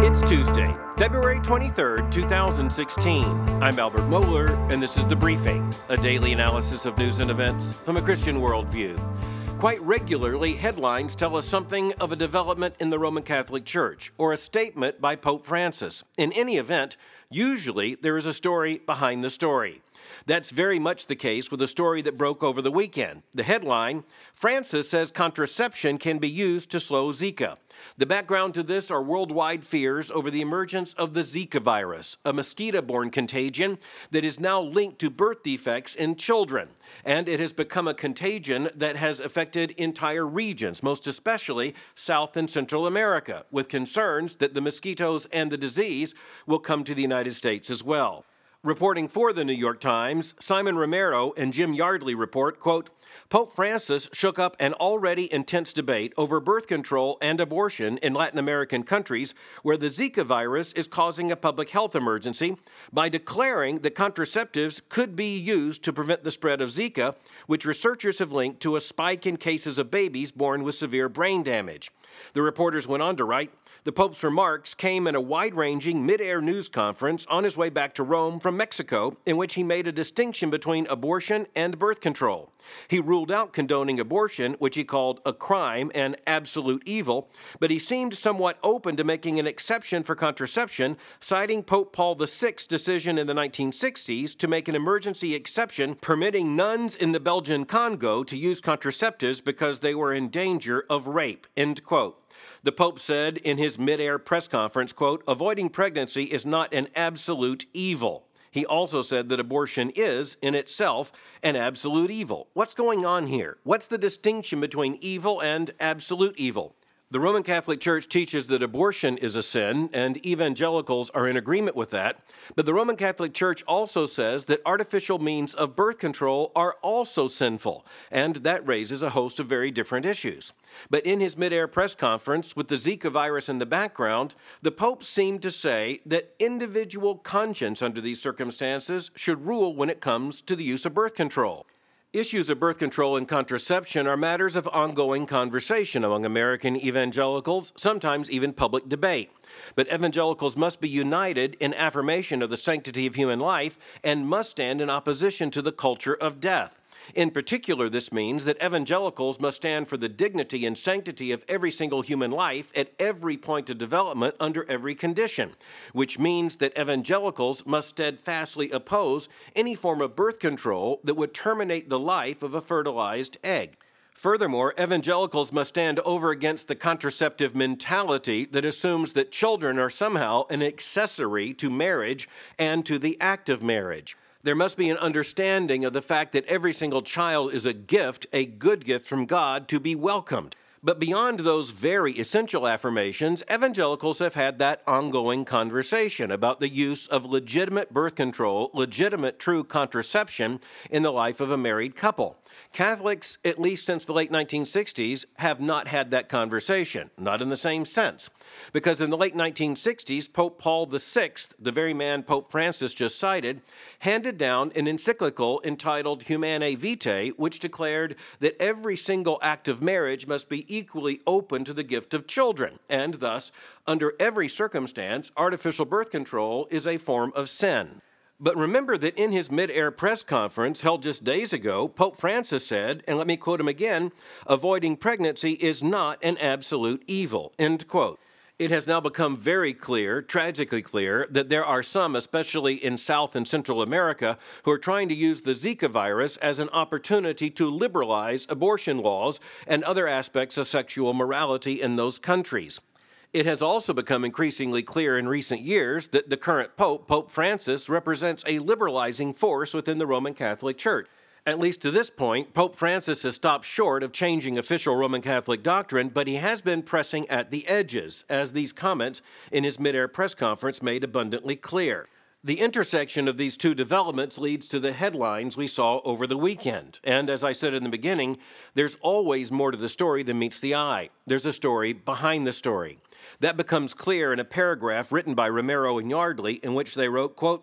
It's Tuesday, February 23rd, 2016. I'm Albert Mohler, and this is The Briefing, a daily analysis of news and events from a Christian worldview. Quite regularly, headlines tell us something of a development in the Roman Catholic Church or a statement by Pope Francis. In any event, usually there is a story behind the story. That's very much the case with a story that broke over the weekend. The headline, Francis says contraception can be used to slow Zika. The background to this are worldwide fears over the emergence of the Zika virus, a mosquito-borne contagion that is now linked to birth defects in children. And it has become a contagion that has affected entire regions, most especially South and Central America, with concerns that the mosquitoes and the disease will come to the United States as well. Reporting for the New York Times, Simon Romero and Jim Yardley report, quote, Pope Francis shook up an already intense debate over birth control and abortion in Latin American countries where the Zika virus is causing a public health emergency by declaring that contraceptives could be used to prevent the spread of Zika, which researchers have linked to a spike in cases of babies born with severe brain damage. The reporters went on to write, the Pope's remarks came in a wide-ranging mid-air news conference on his way back to Rome from Mexico, in which he made a distinction between abortion and birth control. He ruled out condoning abortion, which he called a crime and absolute evil, but he seemed somewhat open to making an exception for contraception, citing Pope Paul VI's decision in the 1960s to make an emergency exception permitting nuns in the Belgian Congo to use contraceptives because they were in danger of rape, end quote. The Pope said in his mid-air press conference, quote, avoiding pregnancy is not an absolute evil. He also said that abortion is, in itself, an absolute evil. What's going on here? What's the distinction between evil and absolute evil? The Roman Catholic Church teaches that abortion is a sin, and evangelicals are in agreement with that. But the Roman Catholic Church also says that artificial means of birth control are also sinful, and that raises a host of very different issues. But in his mid-air press conference with the Zika virus in the background, the Pope seemed to say that individual conscience under these circumstances should rule when it comes to the use of birth control. Issues of birth control and contraception are matters of ongoing conversation among American evangelicals, sometimes even public debate. But evangelicals must be united in affirmation of the sanctity of human life and must stand in opposition to the culture of death. In particular, this means that evangelicals must stand for the dignity and sanctity of every single human life at every point of development under every condition, which means that evangelicals must steadfastly oppose any form of birth control that would terminate the life of a fertilized egg. Furthermore, evangelicals must stand over against the contraceptive mentality that assumes that children are somehow an accessory to marriage and to the act of marriage. There must be an understanding of the fact that every single child is a gift, a good gift from God to be welcomed. But beyond those very essential affirmations, evangelicals have had that ongoing conversation about the use of legitimate birth control, legitimate true contraception in the life of a married couple. Catholics, at least since the late 1960s, have not had that conversation, not in the same sense. Because in the late 1960s, Pope Paul VI, the very man Pope Francis just cited, handed down an encyclical entitled Humanae Vitae, which declared that every single act of marriage must be equally open to the gift of children, and thus, under every circumstance, artificial birth control is a form of sin. But remember that in his mid-air press conference held just days ago, Pope Francis said, and let me quote him again, avoiding pregnancy is not an absolute evil, end quote. It has now become very clear, tragically clear, that there are some, especially in South and Central America, who are trying to use the Zika virus as an opportunity to liberalize abortion laws and other aspects of sexual morality in those countries. It has also become increasingly clear in recent years that the current Pope, Pope Francis, represents a liberalizing force within the Roman Catholic Church. At least to this point, Pope Francis has stopped short of changing official Roman Catholic doctrine, but he has been pressing at the edges, as these comments in his mid-air press conference made abundantly clear. The intersection of these two developments leads to the headlines we saw over the weekend. And as I said in the beginning, there's always more to the story than meets the eye. There's a story behind the story. That becomes clear in a paragraph written by Romero and Yardley in which they wrote, quote,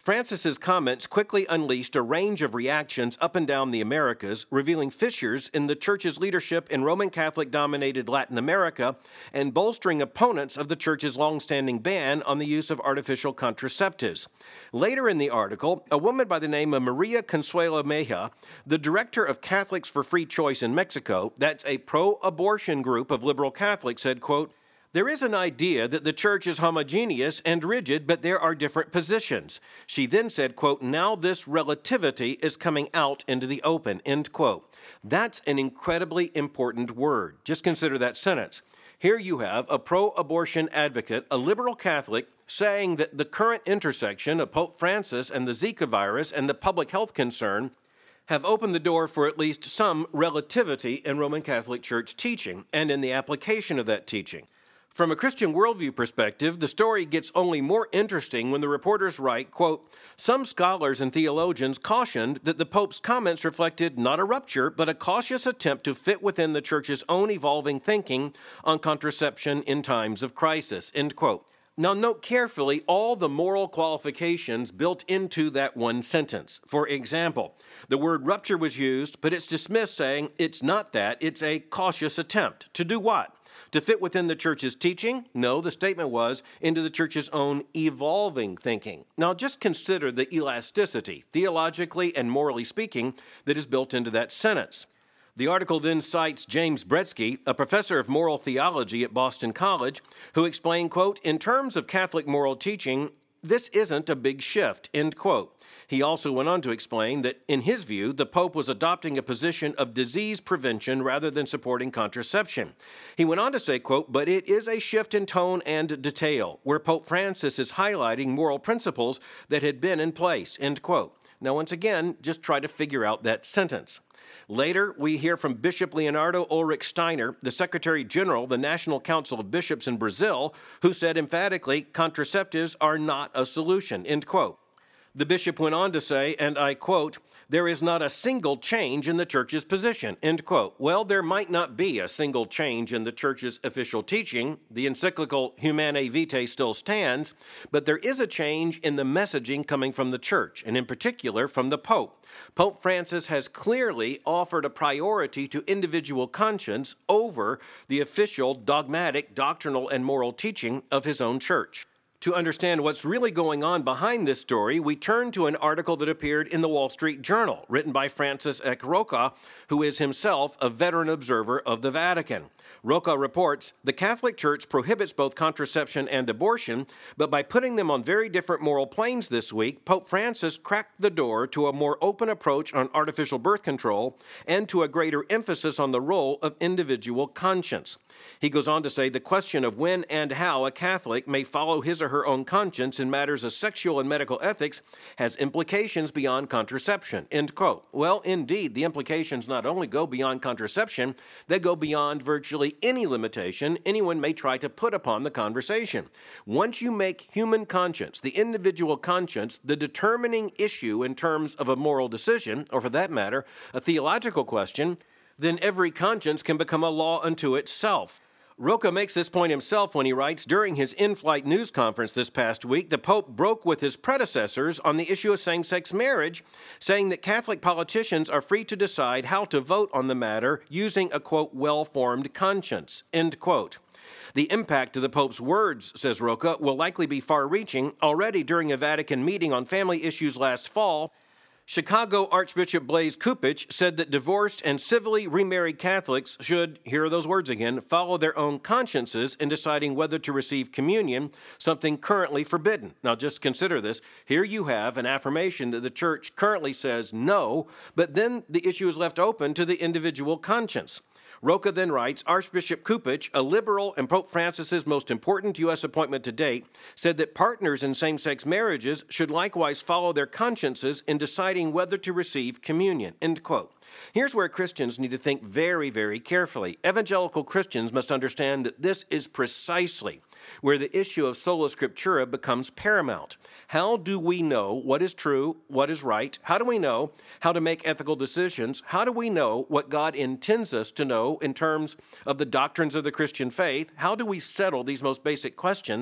Francis's comments quickly unleashed a range of reactions up and down the Americas, revealing fissures in the Church's leadership in Roman Catholic-dominated Latin America and bolstering opponents of the Church's long-standing ban on the use of artificial contraceptives. Later in the article, a woman by the name of Maria Consuelo Mejia, the director of Catholics for Free Choice in Mexico, that's a pro-abortion group of liberal Catholics, said, quote, "There is an idea that the church is homogeneous and rigid, but there are different positions." She then said, quote, "Now this relativity is coming out into the open," end quote. That's an incredibly important word. Just consider that sentence. Here you have a pro-abortion advocate, a liberal Catholic, saying that the current intersection of Pope Francis and the Zika virus and the public health concern have opened the door for at least some relativity in Roman Catholic Church teaching and in the application of that teaching. From a Christian worldview perspective, the story gets only more interesting when the reporters write, quote, "Some scholars and theologians cautioned that the Pope's comments reflected not a rupture, but a cautious attempt to fit within the Church's own evolving thinking on contraception in times of crisis," end quote. Now note carefully all the moral qualifications built into that one sentence. For example, the word rupture was used, but it's dismissed saying it's not that, it's a cautious attempt. To do what? To fit within the Church's teaching? No, the statement was into the Church's own evolving thinking. Now just consider the elasticity, theologically and morally speaking, that is built into that sentence. The article then cites James Bretsky, a professor of moral theology at Boston College, who explained, quote, "In terms of Catholic moral teaching, this isn't a big shift," end quote. He also went on to explain that, in his view, the Pope was adopting a position of disease prevention rather than supporting contraception. He went on to say, quote, "But it is a shift in tone and detail, where Pope Francis is highlighting moral principles that had been in place," end quote. Now, once again, just try to figure out that sentence. Later, we hear from Bishop Leonardo Ulrich Steiner, the Secretary General of the National Council of Bishops in Brazil, who said emphatically, "Contraceptives are not a solution," end quote. The bishop went on to say, and I quote, "There is not a single change in the Church's position," end quote. Well, there might not be a single change in the Church's official teaching. The encyclical Humanae Vitae still stands, but there is a change in the messaging coming from the Church, and in particular from the Pope. Pope Francis has clearly offered a priority to individual conscience over the official, dogmatic, doctrinal, and moral teaching of his own Church. To understand what's really going on behind this story, we turn to an article that appeared in the Wall Street Journal, written by Francis Eck Roca, who is himself a veteran observer of the Vatican. Roca reports, "The Catholic Church prohibits both contraception and abortion, but by putting them on very different moral planes this week, Pope Francis cracked the door to a more open approach on artificial birth control and to a greater emphasis on the role of individual conscience." He goes on to say, "The question of when and how a Catholic may follow his or her own conscience in matters of sexual and medical ethics has implications beyond contraception," end quote. Well, indeed, the implications not only go beyond contraception, they go beyond virtually any limitation anyone may try to put upon the conversation. Once you make human conscience, the individual conscience, the determining issue in terms of a moral decision, or for that matter, a theological question, then every conscience can become a law unto itself. Roca makes this point himself when he writes, "During his in-flight news conference this past week, the Pope broke with his predecessors on the issue of same-sex marriage, saying that Catholic politicians are free to decide how to vote on the matter using a, quote, well-formed conscience," end quote. The impact of the Pope's words, says Roca, will likely be far-reaching. Already during a Vatican meeting on family issues last fall, Chicago Archbishop Blaise Cupich said that divorced and civilly remarried Catholics should, here are those words again, follow their own consciences in deciding whether to receive communion, something currently forbidden. Now just consider this. Here you have an affirmation that the Church currently says no, but then the issue is left open to the individual conscience. Roca then writes, Archbishop Cupich, a liberal and Pope Francis's most important U.S. appointment to date, said that partners in same-sex marriages should likewise follow their consciences in deciding whether to receive communion, end quote. Here's where Christians need to think very, very carefully. Evangelical Christians must understand that this is precisely where the issue of sola scriptura becomes paramount. How do we know what is true, what is right? How do we know how to make ethical decisions? How do we know what God intends us to know in terms of the doctrines of the Christian faith? How do we settle these most basic questions?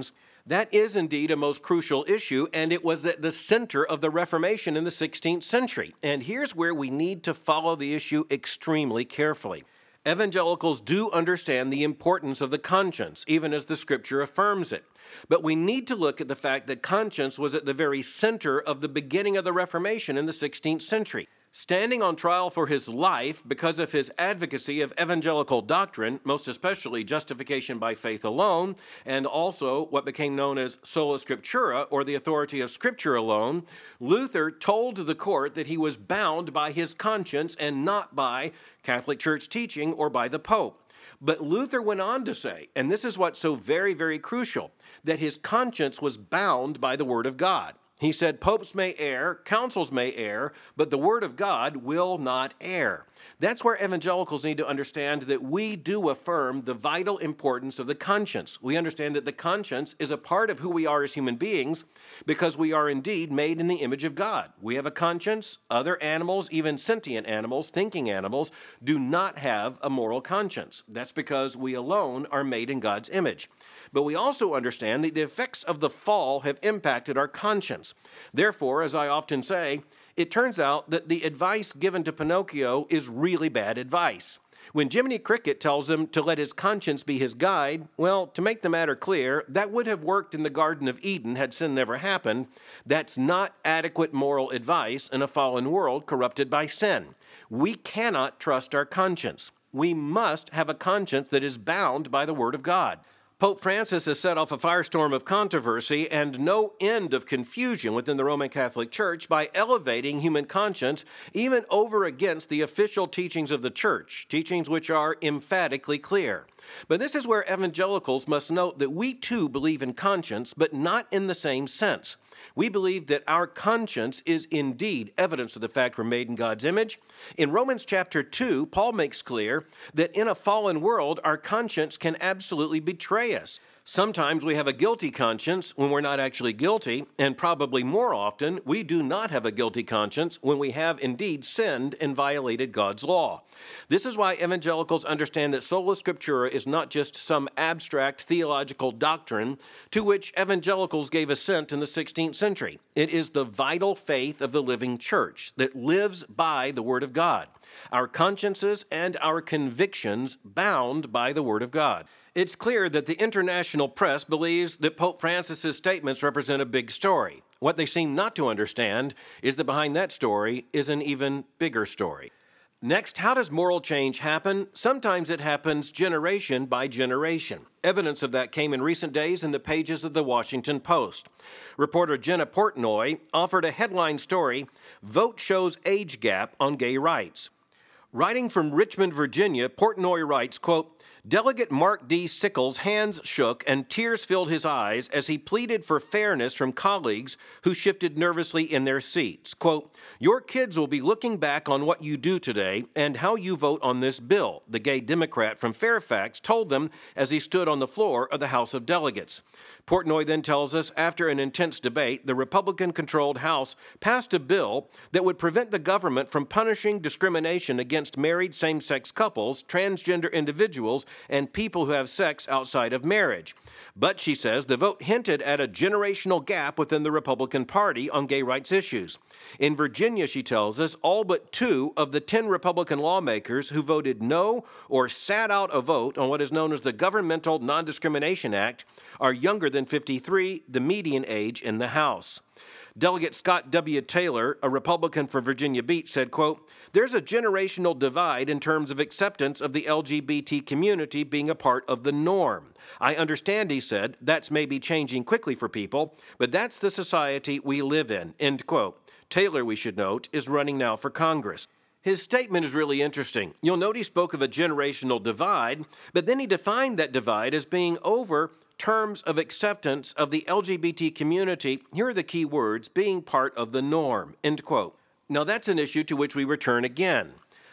That is indeed a most crucial issue, and it was at the center of the Reformation in the 16th century. And here's where we need to follow the issue extremely carefully. Evangelicals do understand the importance of the conscience, even as the Scripture affirms it. But we need to look at the fact that conscience was at the very center of the beginning of the Reformation in the 16th century. Standing on trial for his life because of his advocacy of evangelical doctrine, most especially justification by faith alone, and also what became known as sola scriptura, or the authority of Scripture alone, Luther told the court that he was bound by his conscience and not by Catholic Church teaching or by the Pope. But Luther went on to say, and this is what's so very, very crucial, that his conscience was bound by the Word of God. He said, popes may err, councils may err, but the Word of God will not err. That's where evangelicals need to understand that we do affirm the vital importance of the conscience. We understand that the conscience is a part of who we are as human beings because we are indeed made in the image of God. We have a conscience. Other animals, even sentient animals, thinking animals, do not have a moral conscience. That's because we alone are made in God's image. But we also understand that the effects of the fall have impacted our conscience. Therefore, as I often say, it turns out that the advice given to Pinocchio is really bad advice. When Jiminy Cricket tells him to let his conscience be his guide, well, to make the matter clear, that would have worked in the Garden of Eden had sin never happened. That's not adequate moral advice in a fallen world corrupted by sin. We cannot trust our conscience. We must have a conscience that is bound by the Word of God. Pope Francis has set off a firestorm of controversy and no end of confusion within the Roman Catholic Church by elevating human conscience even over against the official teachings of the Church, teachings which are emphatically clear. But this is where evangelicals must note that we too believe in conscience, but not in the same sense. We believe that our conscience is indeed evidence of the fact we're made in God's image. In Romans chapter 2, Paul makes clear that in a fallen world, our conscience can absolutely betray us. Sometimes we have a guilty conscience when we're not actually guilty, and probably more often, we do not have a guilty conscience when we have indeed sinned and violated God's law. This is why evangelicals understand that sola scriptura is not just some abstract theological doctrine to which evangelicals gave assent in the 16th century. It is the vital faith of the living church that lives by the Word of God. Our consciences and our convictions bound by the Word of God. It's clear that the international press believes that Pope Francis's statements represent a big story. What they seem not to understand is that behind that story is an even bigger story. Next, how does moral change happen? Sometimes it happens generation by generation. Evidence of that came in recent days in the pages of the Washington Post. Reporter Jenna Portnoy offered a headline story, "Vote Shows Age Gap on Gay Rights." Writing from Richmond, Virginia, Portnoy writes, quote, Delegate Mark D. Sickles' hands shook and tears filled his eyes as he pleaded for fairness from colleagues who shifted nervously in their seats. Quote, your kids will be looking back on what you do today and how you vote on this bill, the gay Democrat from Fairfax told them as he stood on the floor of the House of Delegates. Portnoy then tells us after an intense debate, the Republican-controlled House passed a bill that would prevent the government from punishing discrimination against married same-sex couples, transgender individuals, and people who have sex outside of marriage. But, she says, the vote hinted at a generational gap within the Republican Party on gay rights issues. In Virginia, she tells us, all but 2 of the 10 Republican lawmakers who voted no or sat out a vote on what is known as the Governmental Non-Discrimination Act are younger than 53, the median age in the House. Delegate Scott W. Taylor, a Republican from Virginia Beach, said, quote, there's a generational divide in terms of acceptance of the LGBT community being a part of the norm. I understand, he said, that's maybe changing quickly for people, but that's the society we live in, end quote. Taylor, we should note, is running now for Congress. His statement is really interesting. You'll note he spoke of a generational divide, but then he defined that divide as being over terms of acceptance of the LGBT community, here are the key words, being part of the norm, end quote. Now that's an issue to which we return again.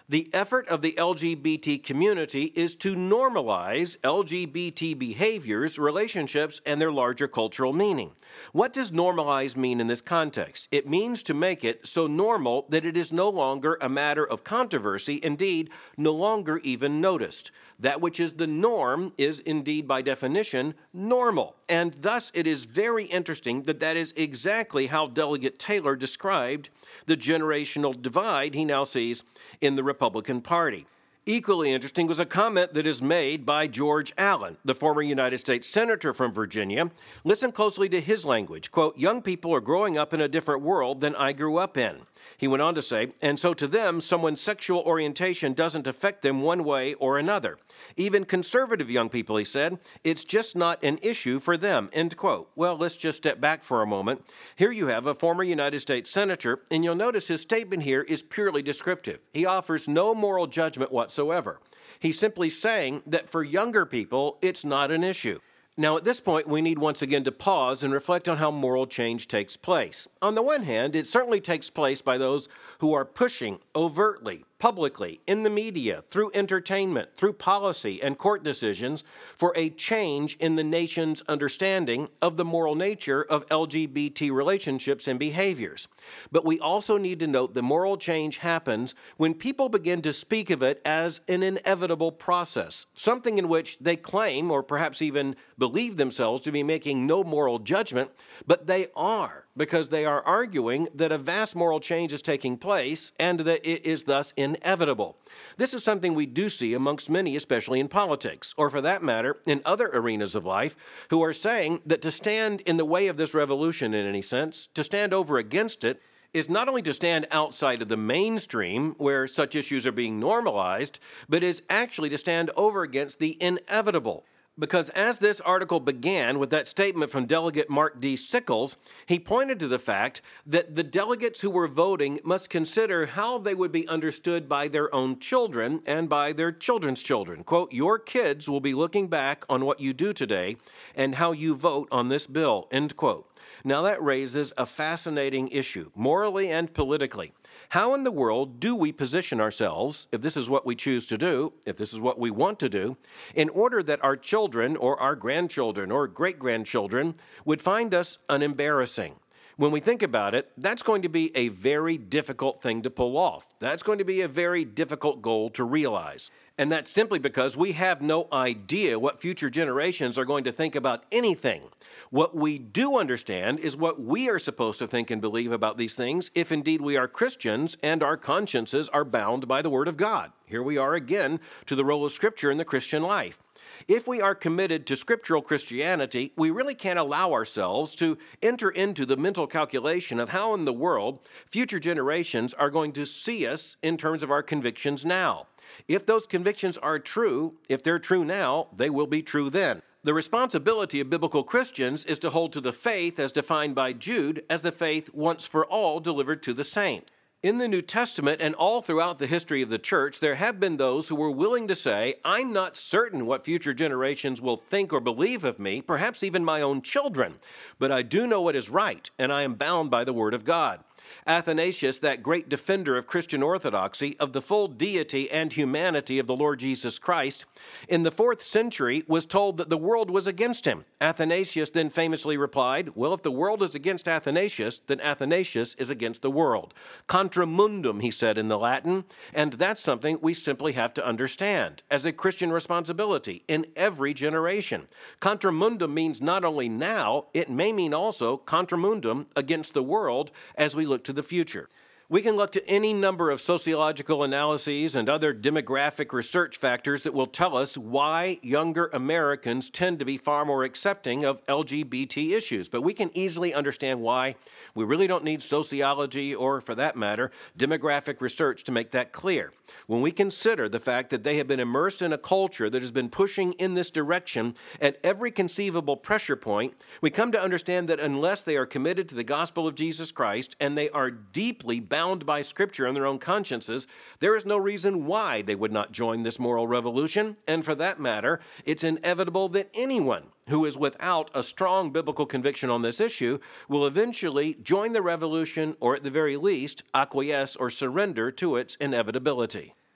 The effort of the LGBT community is to normalize LGBT behaviors, relationships, and their larger cultural meaning. What does normalize mean in this context? It means to make it so normal that it is no longer a matter of controversy, indeed, no longer even noticed. That which is the norm is indeed, by definition, normal. And thus, it is very interesting that that is exactly how Delegate Taylor described the generational divide he now sees in the Republican Party. Equally interesting was a comment that is made by George Allen, the former United States Senator from Virginia. Listen closely to his language. Quote, "Young people are growing up in a different world than I grew up in." He went on to say, "And so to them, someone's sexual orientation doesn't affect them one way or another. Even conservative young people," he said, "it's just not an issue for them," end quote. Well, let's just step back for a moment. Here you have a former United States Senator, and you'll notice his statement here is purely descriptive. He offers no moral judgment whatsoever. He's simply saying that for younger people, it's not an issue. Now, at this point, we need once again to pause and reflect on how moral change takes place. On the one hand, it certainly takes place by those who are pushing overtly, publicly, in the media, through entertainment, through policy and court decisions for a change in the nation's understanding of the moral nature of LGBT relationships and behaviors. But we also need to note the moral change happens when people begin to speak of it as an inevitable process, something in which they claim or perhaps even believe themselves to be making no moral judgment, but they are, because they are arguing that a vast moral change is taking place and that it is thus inevitable. This is something we do see amongst many, especially in politics, or for that matter, in other arenas of life, who are saying that to stand in the way of this revolution in any sense, to stand over against it, is not only to stand outside of the mainstream where such issues are being normalized, but is actually to stand over against the inevitable. Because as this article began with that statement from Delegate Mark D. Sickles, he pointed to the fact that the delegates who were voting must consider how they would be understood by their own children and by their children's children. Quote, "Your kids will be looking back on what you do today and how you vote on this bill," end quote. Now that raises a fascinating issue, morally and politically. How in the world do we position ourselves, if this is what we choose to do, if this is what we want to do, in order that our children or our grandchildren or great-grandchildren would find us unembarrassing? When we think about it, that's going to be a very difficult thing to pull off. That's going to be a very difficult goal to realize. And that's simply because we have no idea what future generations are going to think about anything. What we do understand is what we are supposed to think and believe about these things if indeed we are Christians and our consciences are bound by the Word of God. Here we are again to the role of Scripture in the Christian life. If we are committed to scriptural Christianity, we really can't allow ourselves to enter into the mental calculation of how in the world future generations are going to see us in terms of our convictions now. If those convictions are true, if they're true now, they will be true then. The responsibility of biblical Christians is to hold to the faith as defined by Jude as the faith once for all delivered to the saint. In the New Testament and all throughout the history of the church, there have been those who were willing to say, "I'm not certain what future generations will think or believe of me, perhaps even my own children, but I do know what is right, and I am bound by the Word of God." Athanasius, that great defender of Christian orthodoxy, of the full deity and humanity of the Lord Jesus Christ, in the 4th century was told that the world was against him. Athanasius then famously replied, "Well, if the world is against Athanasius, then Athanasius is against the world." Contra mundum, he said in the Latin, and that's something we simply have to understand as a Christian responsibility in every generation. Contra mundum means not only now, it may mean also contra mundum, against the world, as we look to the future. We can look to any number of sociological analyses and other demographic research factors that will tell us why younger Americans tend to be far more accepting of LGBT issues. But we can easily understand why. We really don't need sociology or, for that matter, demographic research to make that clear. When we consider the fact that they have been immersed in a culture that has been pushing in this direction at every conceivable pressure point, we come to understand that unless they are committed to the gospel of Jesus Christ and they are deeply bound by Scripture and their own consciences, there is no reason why they would not join this moral revolution. And for that matter, it's inevitable that anyone who is without a strong biblical conviction on this issue will eventually join the revolution or at the very least acquiesce or surrender to its inevitability.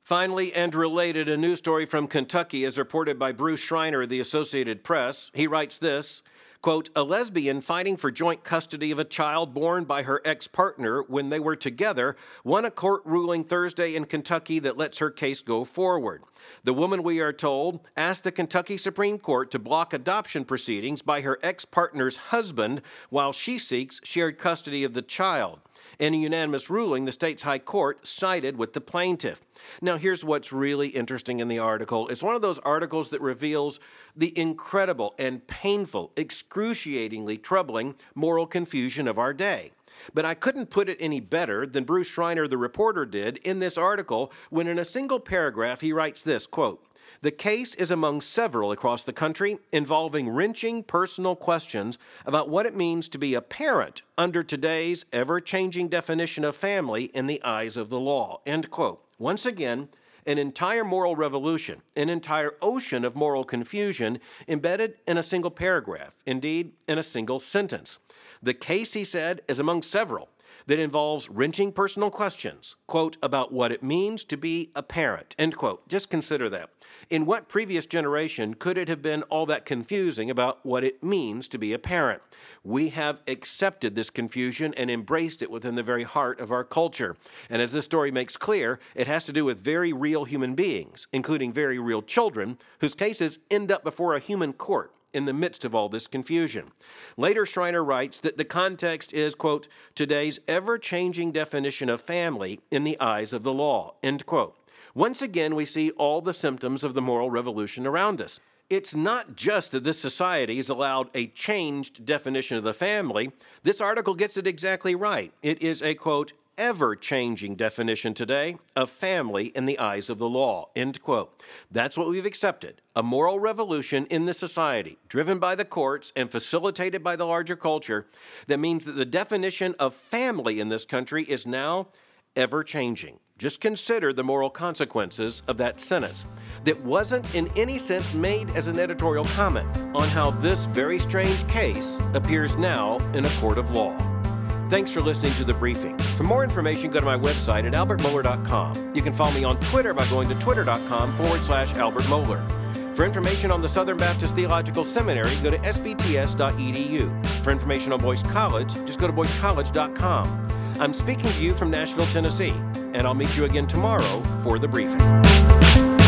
Finally, and related, a news story from Kentucky as reported by Bruce Schreiner of the Associated Press. He writes this, quote, a lesbian fighting for joint custody of a child born by her ex-partner when they were together won a court ruling Thursday in Kentucky that lets her case go forward. The woman, we are told, asked the Kentucky Supreme Court to block adoption proceedings by her ex-partner's husband while she seeks shared custody of the child. In a unanimous ruling, the state's high court sided with the plaintiff. Now, here's what's really interesting in the article. It's one of those articles that reveals the incredible and painful, excruciatingly troubling moral confusion of our day. But I couldn't put it any better than Bruce Schreiner, the reporter, did in this article when in a single paragraph he writes this, quote, the case is among several across the country involving wrenching personal questions about what it means to be a parent under today's ever-changing definition of family in the eyes of the law, end quote. Once again, an entire moral revolution, an entire ocean of moral confusion embedded in a single paragraph, indeed, in a single sentence. The case, he said, is among several that involves wrenching personal questions, quote, about what it means to be a parent, end quote. Just consider that. In what previous generation could it have been all that confusing about what it means to be a parent? We have accepted this confusion and embraced it within the very heart of our culture. And as this story makes clear, it has to do with very real human beings, including very real children, whose cases end up before a human court in the midst of all this confusion. Later, Schreiner writes that the context is, quote, today's ever-changing definition of family in the eyes of the law, end quote. Once again, we see all the symptoms of the moral revolution around us. It's not just that this society has allowed a changed definition of the family. This article gets it exactly right. It is a, quote, ever-changing definition today of family in the eyes of the law, end quote. That's what we've accepted, a moral revolution in the society, driven by the courts and facilitated by the larger culture, that means that the definition of family in this country is now ever-changing. Just consider the moral consequences of that sentence that wasn't in any sense made as an editorial comment on how this very strange case appears now in a court of law. Thanks for listening to The Briefing. For more information, go to my website at albertmohler.com. You can follow me on Twitter by going to twitter.com/Albert Mohler. For information on the Southern Baptist Theological Seminary, go to sbts.edu. For information on Boyce College, just go to boycecollege.com. I'm speaking to you from Nashville, Tennessee, and I'll meet you again tomorrow for The Briefing.